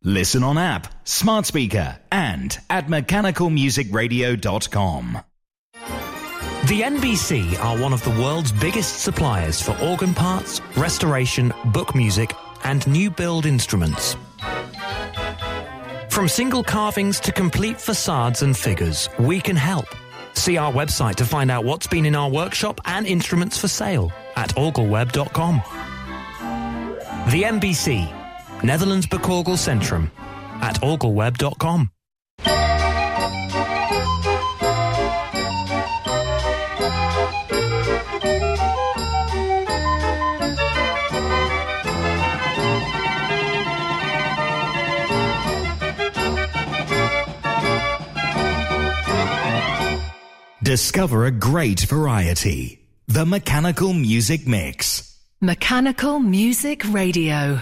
Listen on app, smart speaker, and at mechanicalmusicradio.com. The NBC are one of the world's biggest suppliers for organ parts, restoration, book music, and new build instruments. From single carvings to complete facades and figures, we can help. See our website to find out what's been in our workshop and instruments for sale at orgelweb.com. The NBC, Netherlands Boekorgel Centrum, at orgelweb.com. Discover a great variety. The Mechanical Music Mix. Mechanical Music Radio.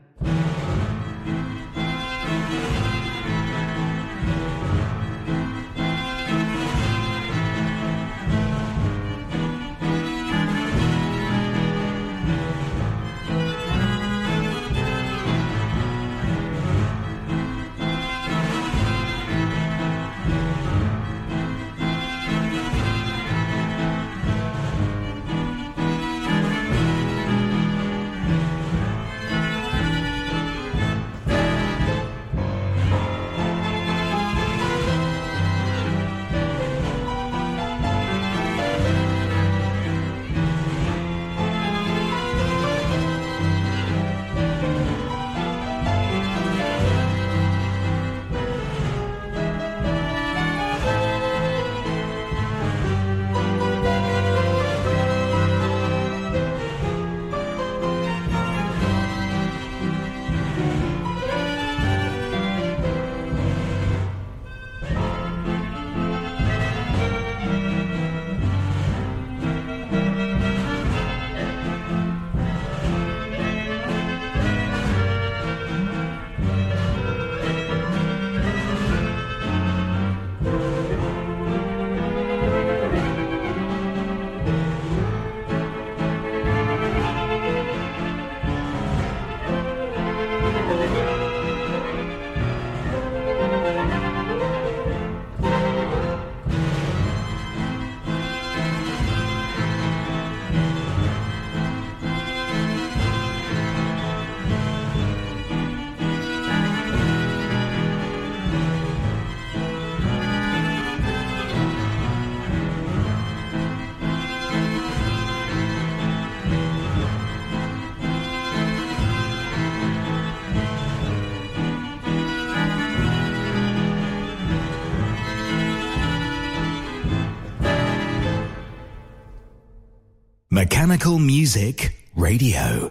Mechanical Music Radio.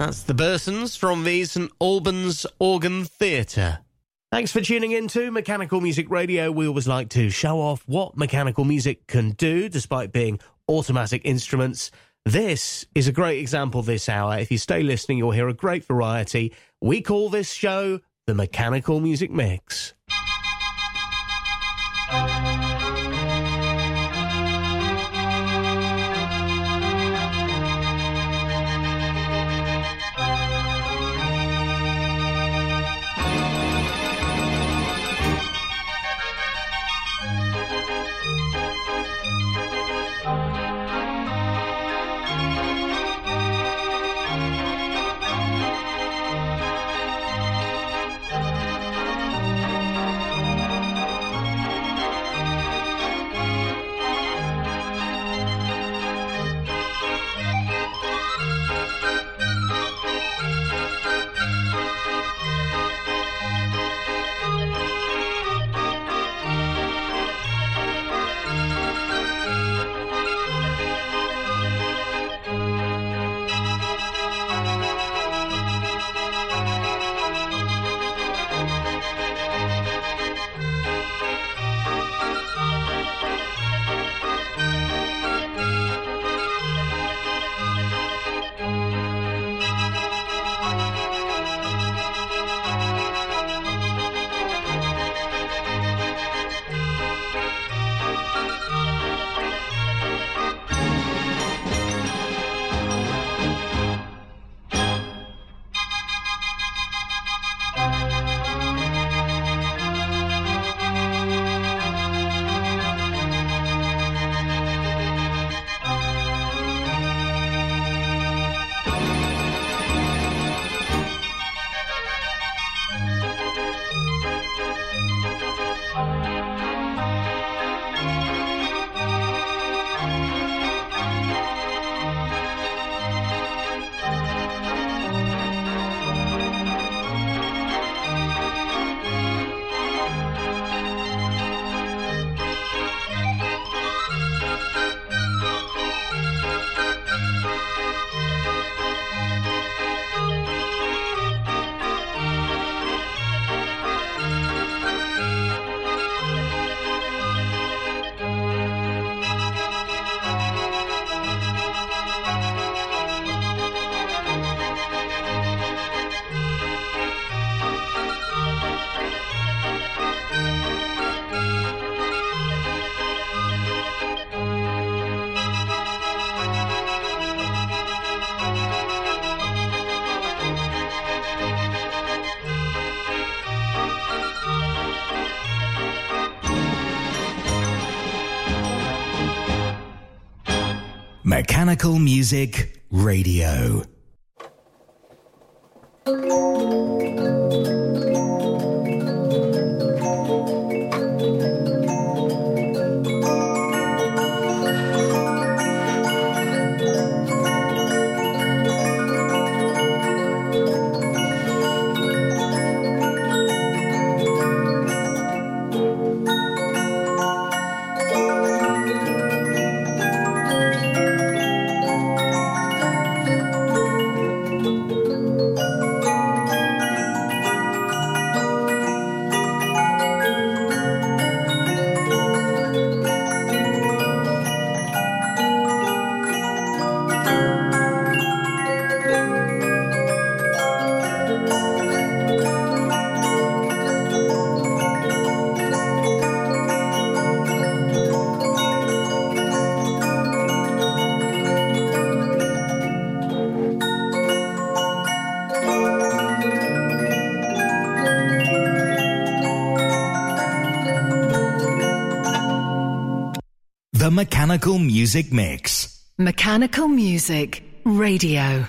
That's the Bursons from the St Albans Organ Theatre. Thanks for tuning in to Mechanical Music Radio. We always like to show off what mechanical music can do, despite being automatic instruments. This is a great example this hour. If you stay listening, you'll hear a great variety. We call this show the Mechanical Music Mix. Mechanical Music Radio. The Mechanical Music Mix. Mechanical Music Radio.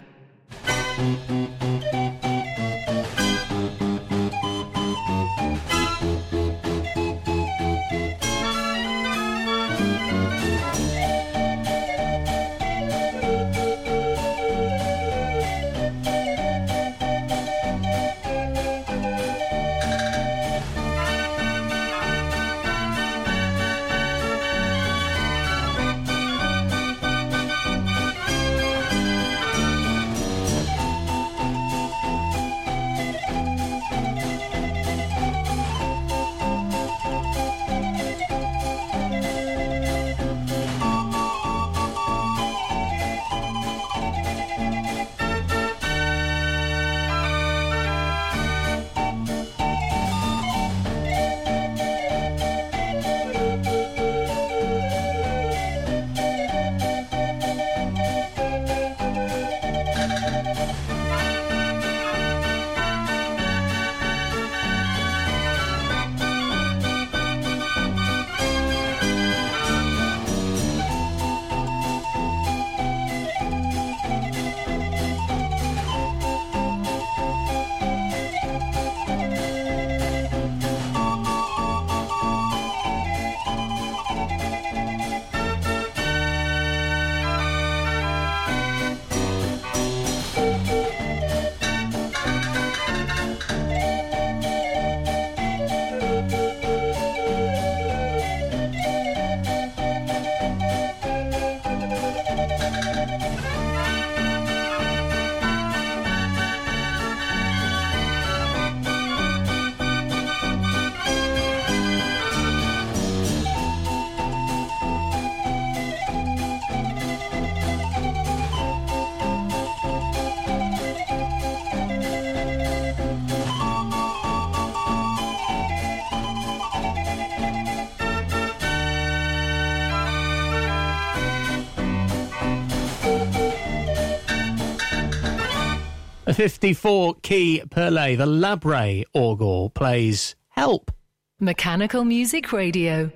A 54-key Perlé, the Labre orgel, plays Help. Mechanical Music Radio.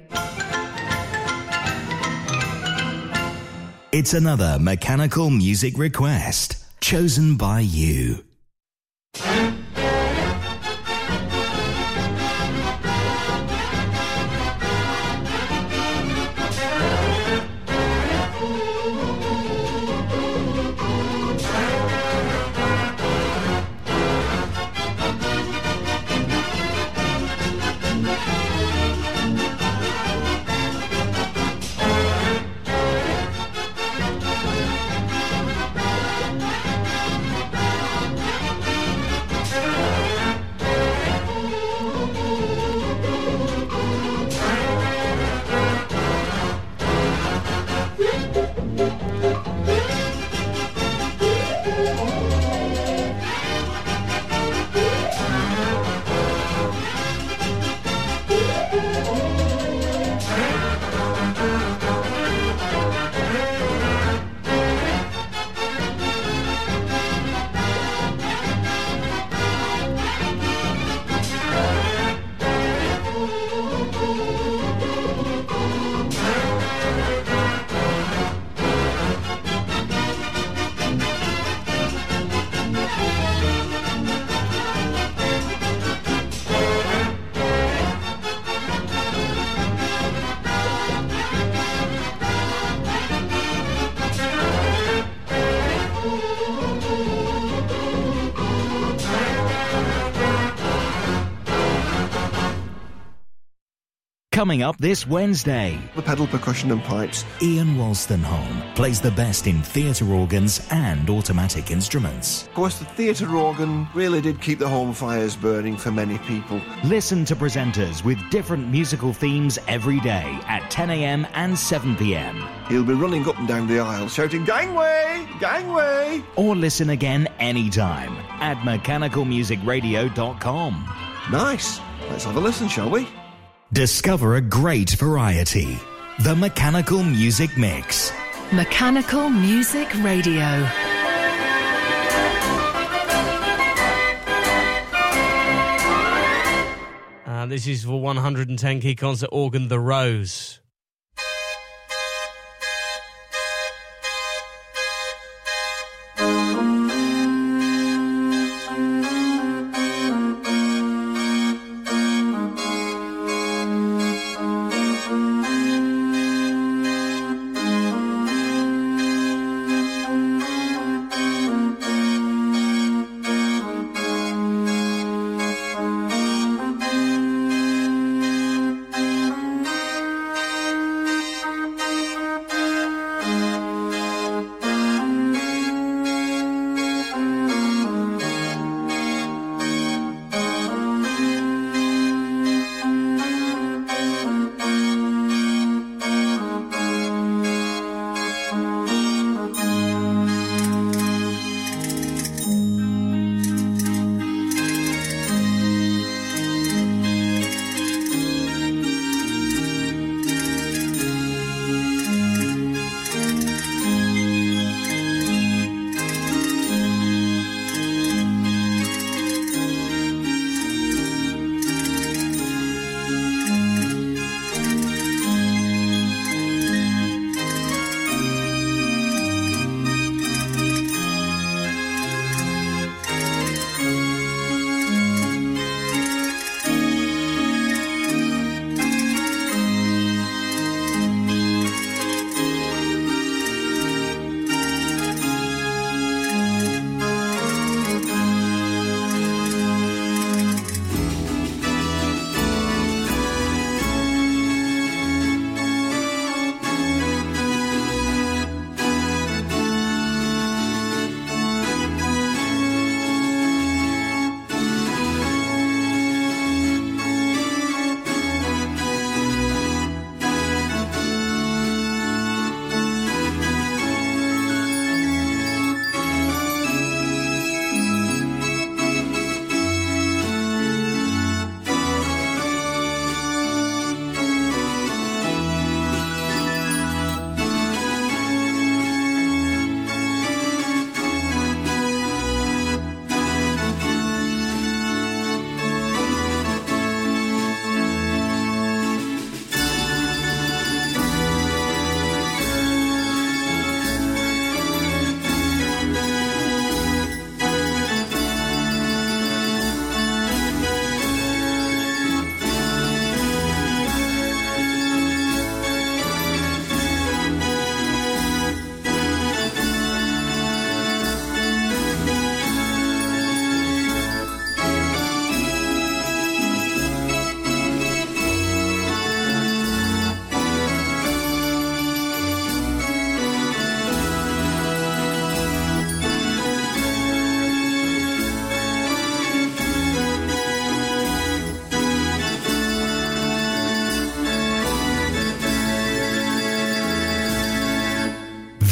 It's another mechanical music request chosen by you. Coming up this Wednesday, the pedal percussion and pipes. Ian Wolstenholme plays the best in theatre organs and automatic instruments. Of course, the theatre organ really did keep the home fires burning for many people. Listen to presenters with different musical themes every day at 10 a.m. and 7 p.m. He'll be running up and down the aisle shouting, "Gangway! Gangway!" Or listen again anytime at mechanicalmusicradio.com. Nice. Let's have a listen, shall we? Discover a great variety. The Mechanical Music Mix. Mechanical Music Radio. This is for 110-key concert organ, The Rose.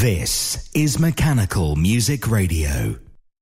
This is Mechanical Music Radio.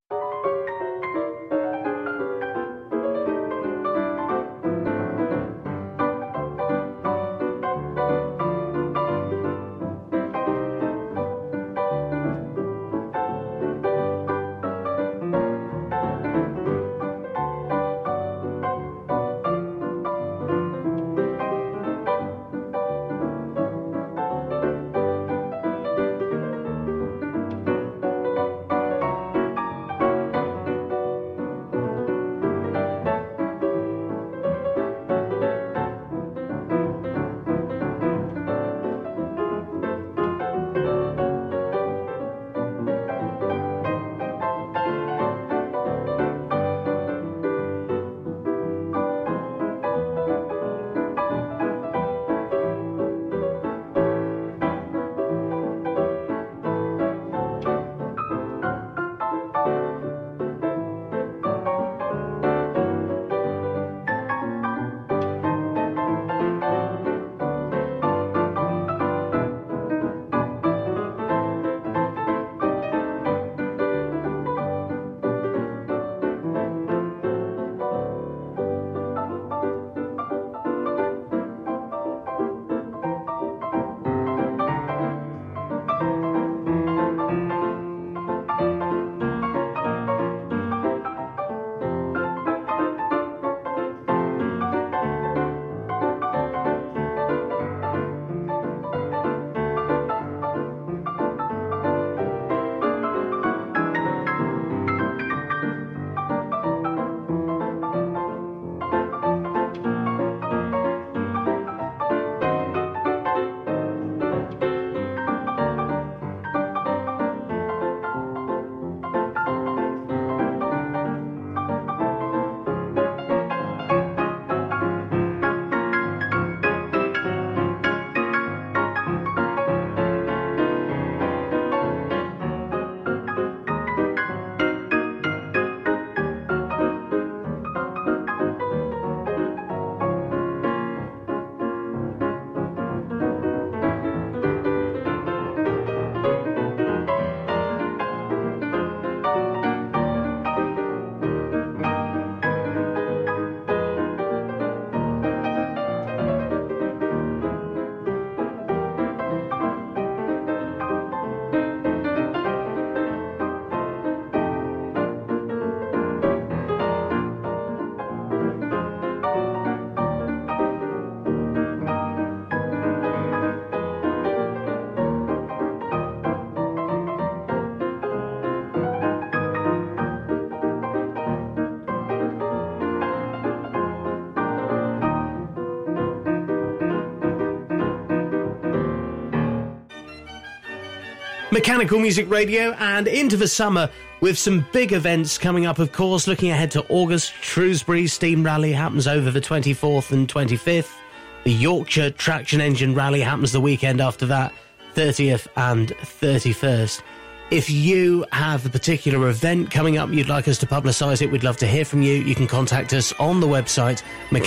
Mechanical Music Radio, and into the summer with some big events coming up, of course. Looking ahead to August, Shrewsbury Steam Rally happens over the 24th and 25th. The Yorkshire Traction Engine Rally happens the weekend after that, 30th and 31st. If you have a particular event coming up you'd like us to publicise it, we'd love to hear from you. You can contact us on the website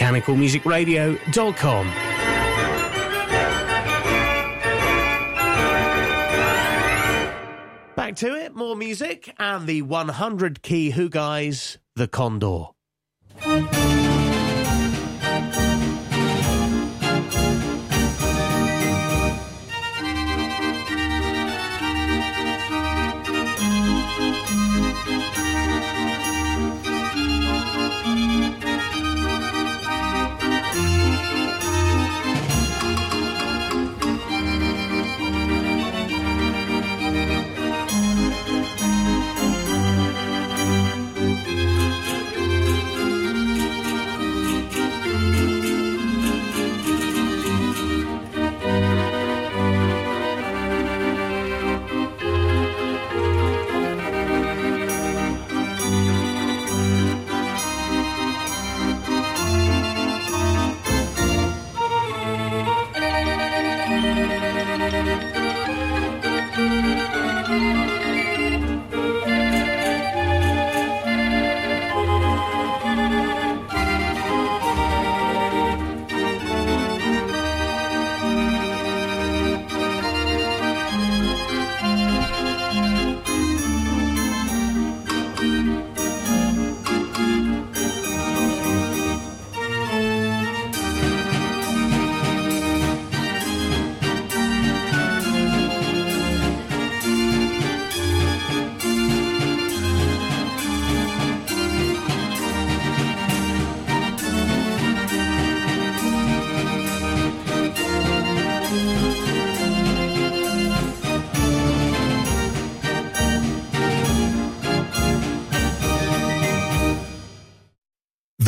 mechanicalmusicradio.com. Back to it, more music, and the 100-key Who Guys, The Condor.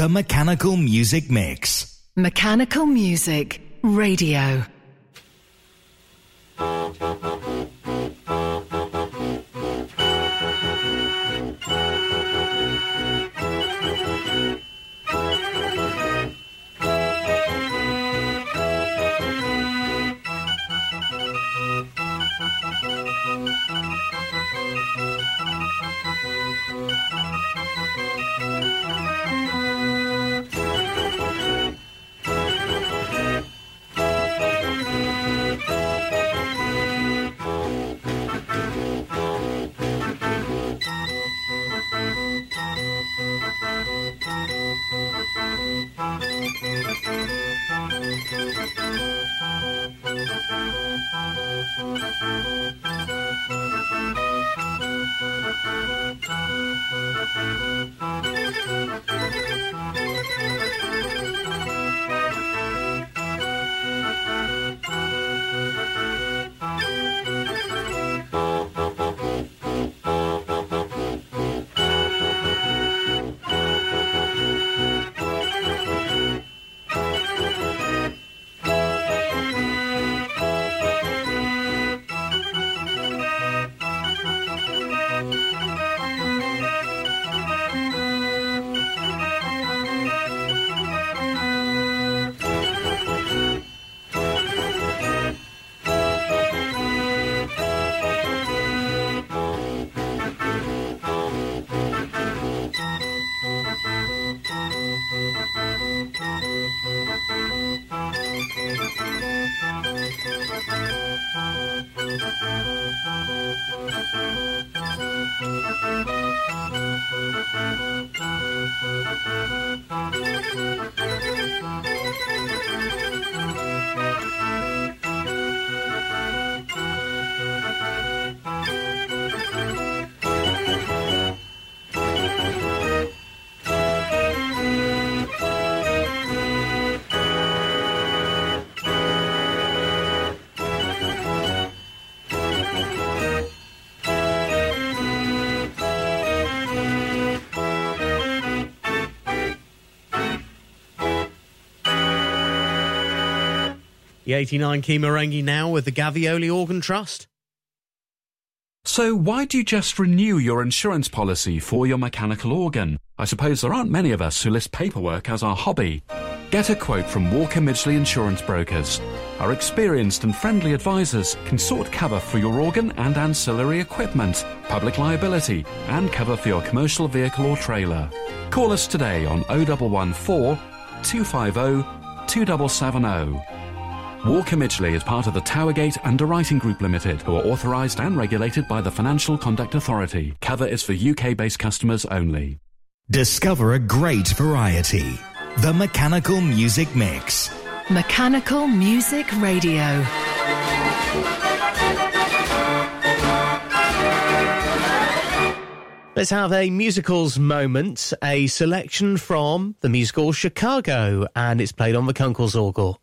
The Mechanical Music Mix. Mechanical Music Radio. The 89 key Merengue now with the Gavioli Organ Trust. So why do you just renew your insurance policy for your mechanical organ? I suppose there aren't many of us who list paperwork as our hobby. Get a quote from Walker Midgley Insurance Brokers. Our experienced and friendly advisors can sort cover for your organ and ancillary equipment, public liability, and cover for your commercial vehicle or trailer. Call us today on 0114 250 2770. Walker Midgley is part of the Towergate Underwriting Group Limited, who are authorised and regulated by the Financial Conduct Authority. Cover is for UK-based customers only. Discover a great variety. The Mechanical Music Mix. Mechanical Music Radio. Let's have a musicals moment, a selection from the musical Chicago, and it's played on the Kunkel's Orgel.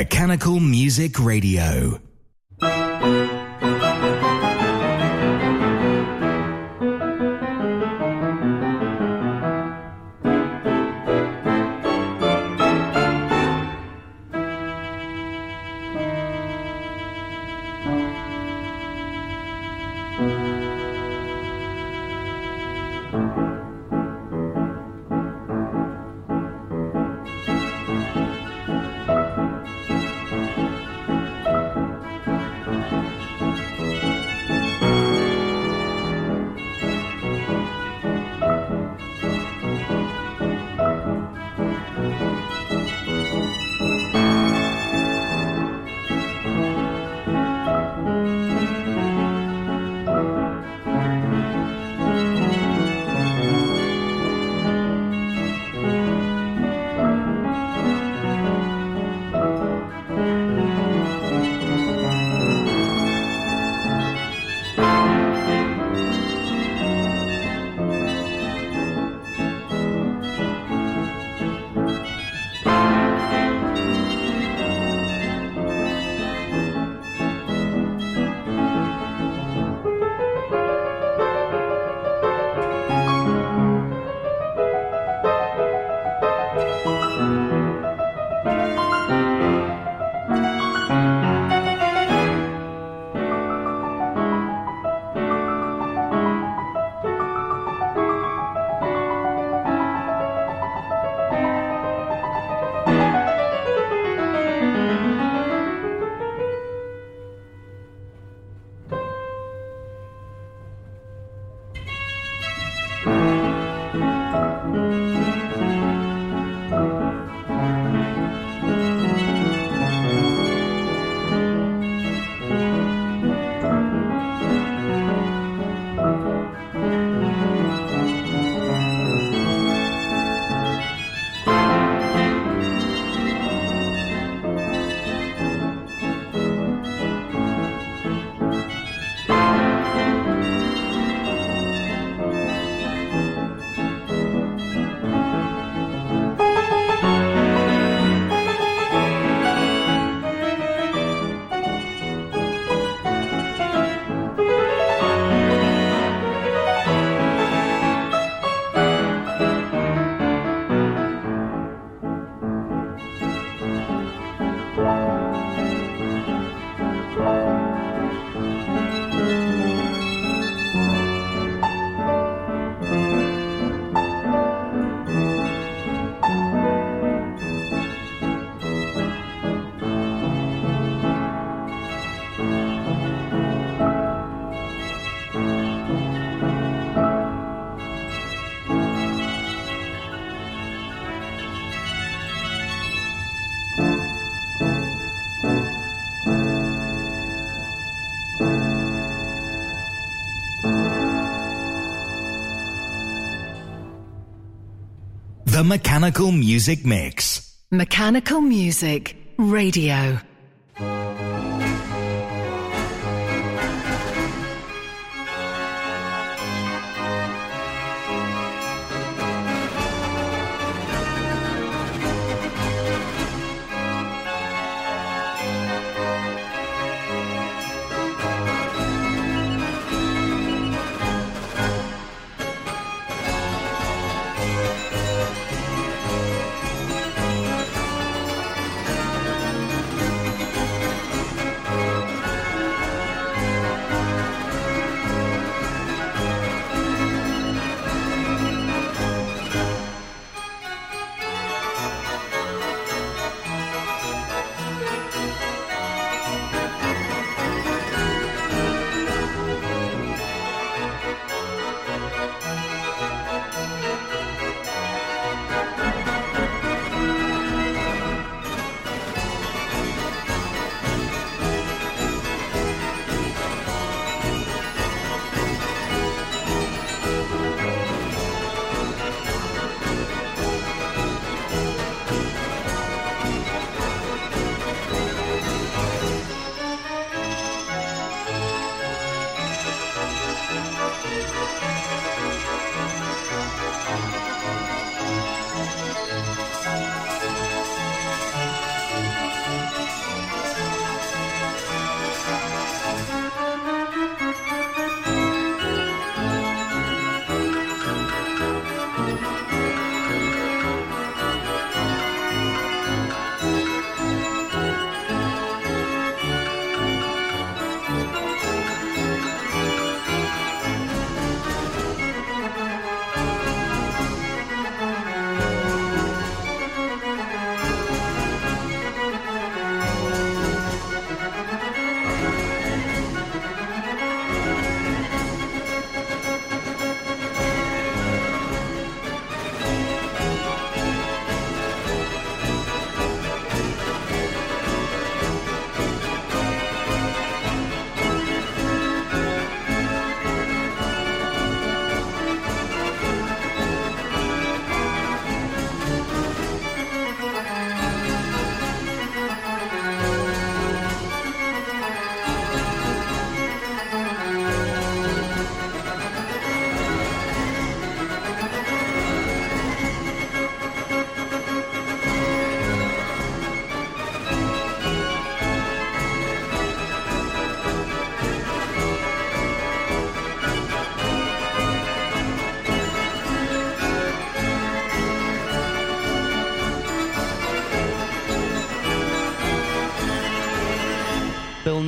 Mechanical Music Radio. The Mechanical Music Mix. Mechanical Music Radio.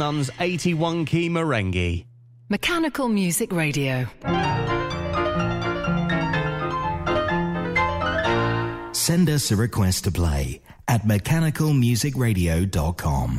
Sons 81 Key Merengue. Mechanical Music Radio. Send us a request to play at mechanicalmusicradio.com.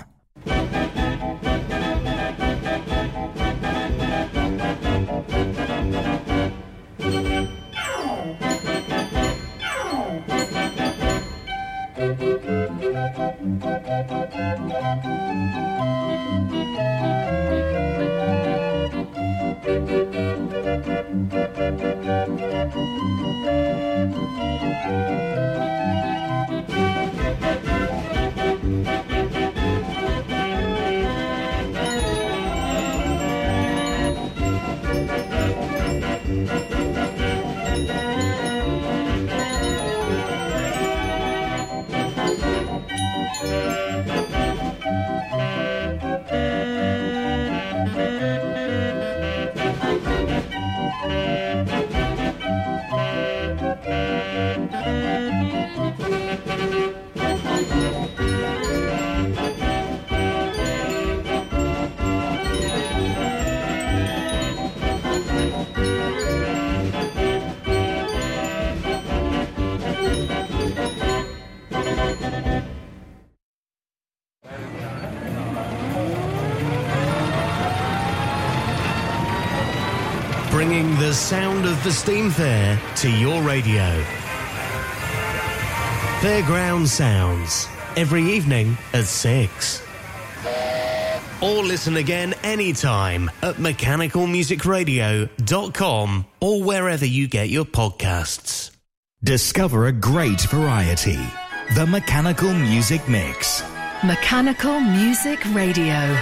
Bringing the sound of the Steam Fair to your radio. Fairground Sounds, every evening at 6. Or listen again anytime at mechanicalmusicradio.com or wherever you get your podcasts. Discover a great variety. The Mechanical Music Mix. Mechanical Music Radio.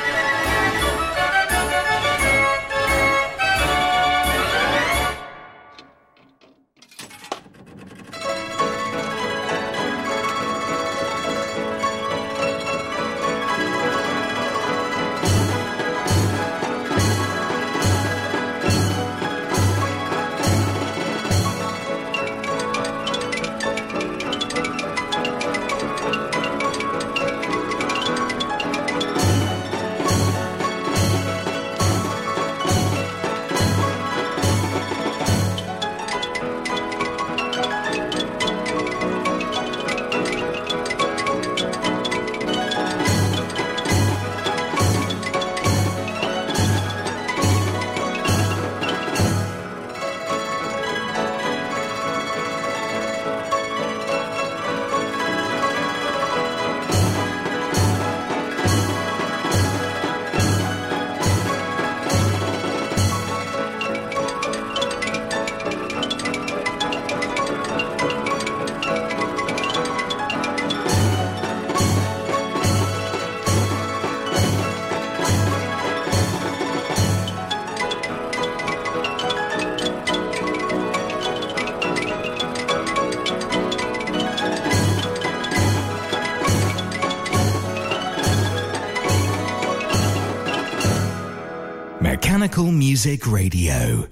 Mechanical Music Radio.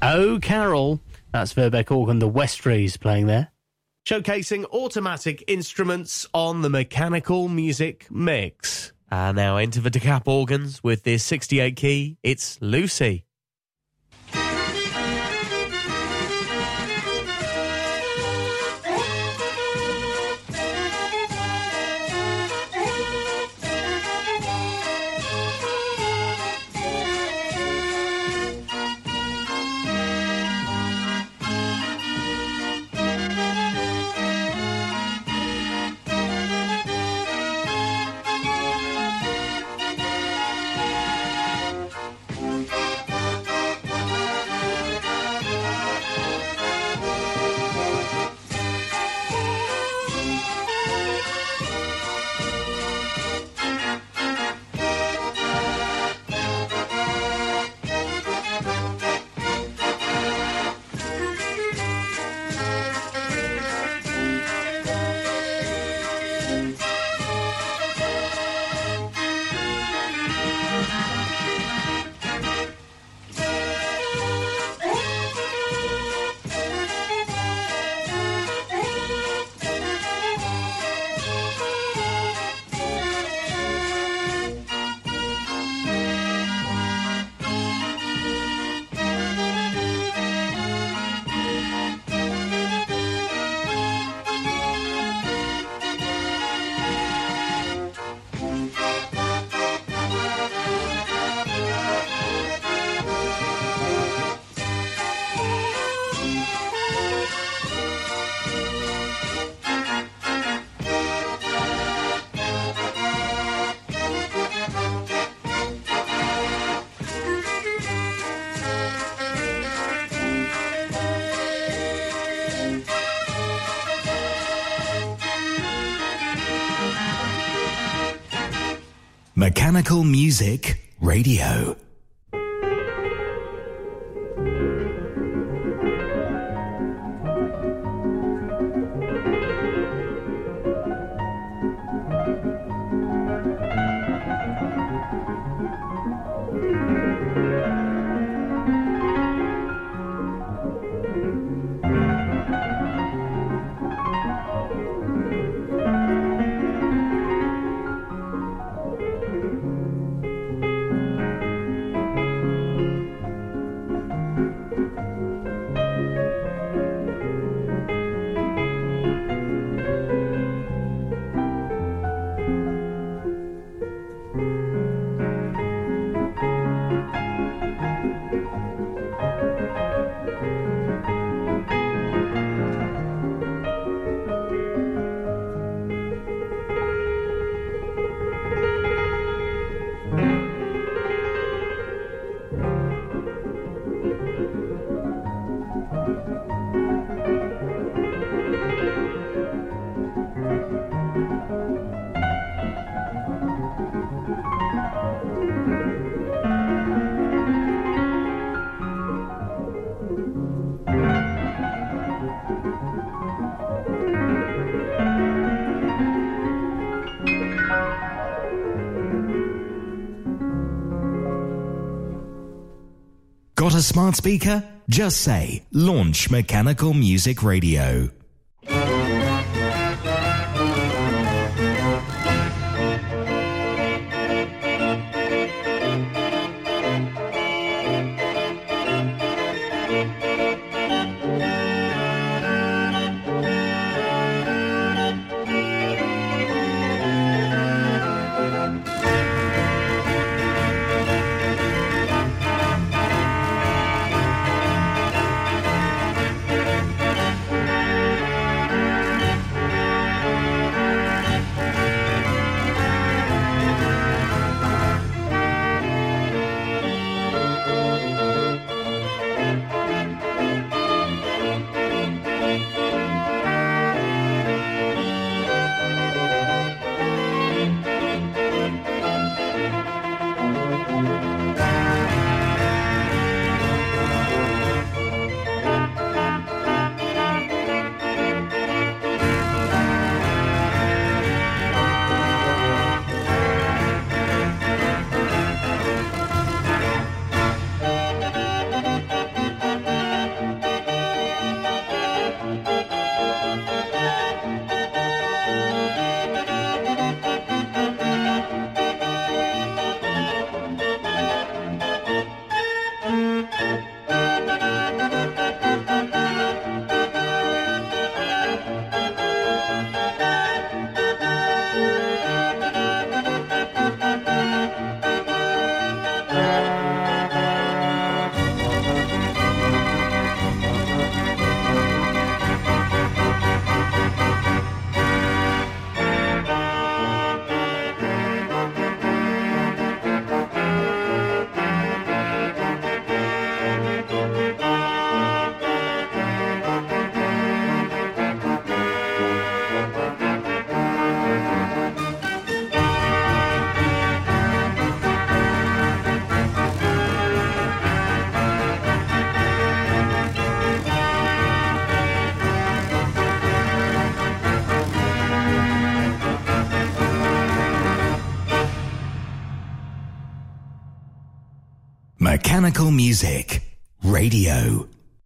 Oh, Carol. That's Verbeck organ, the Westries playing there. Showcasing automatic instruments on the Mechanical Music Mix. And now into the decap organs with this 68 key. It's Lucy. Mechanical Music Radio. Got a smart speaker? Just say, launch Mechanical Music Radio. Mechanical Music Radio.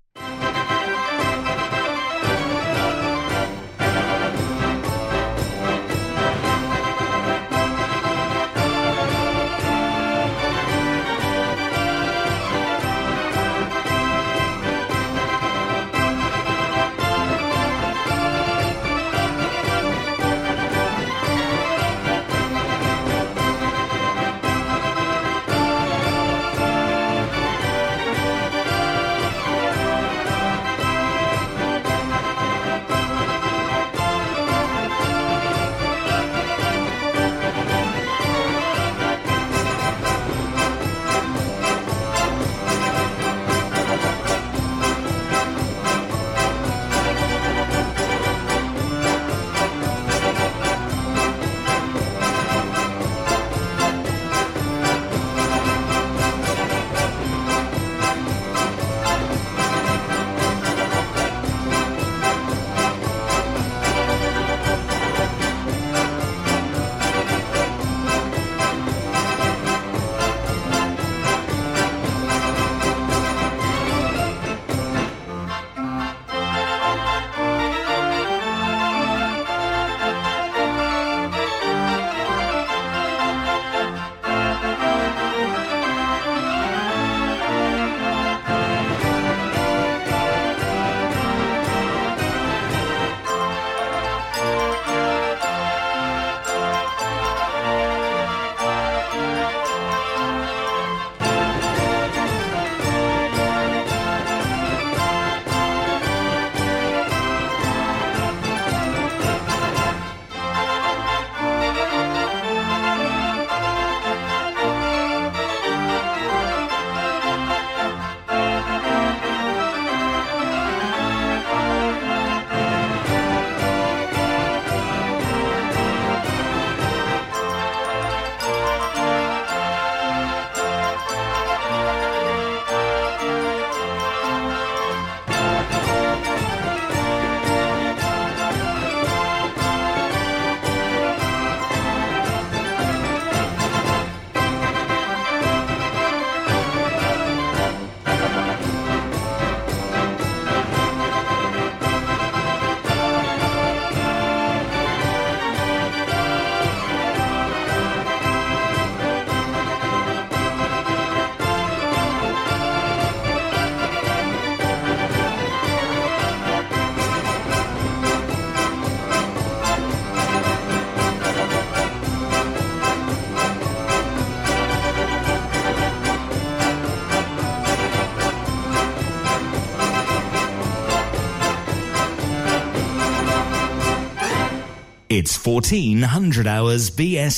It's 1400 hours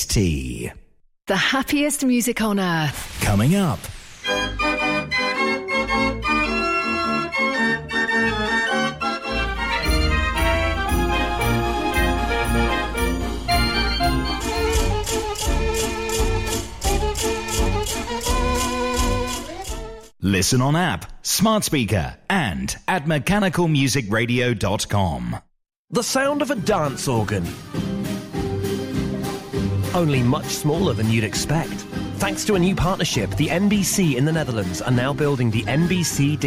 BST. The happiest music on earth. Coming up. Listen on app, smart speaker, and at mechanicalmusicradio.com. The sound of a dance organ. Only much smaller than you'd expect. Thanks to a new partnership, the NBC in the Netherlands are now building the NBC